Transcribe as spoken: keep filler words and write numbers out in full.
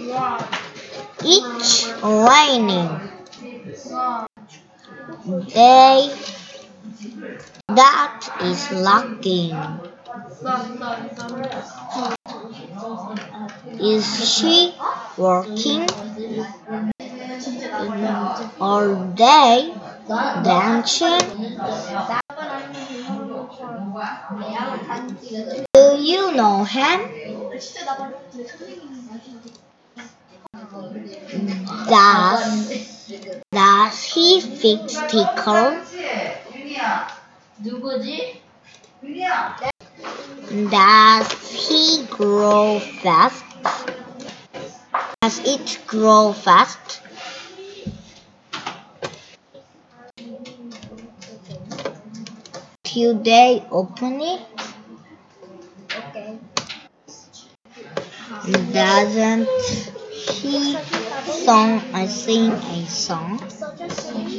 It's raining. They that is looking. Is she working? Are they dancing? Do you know him? Does does he fix sticker? Does he grow fast? Does it grow fast? Till they open it? Doesn't he song I sing a song?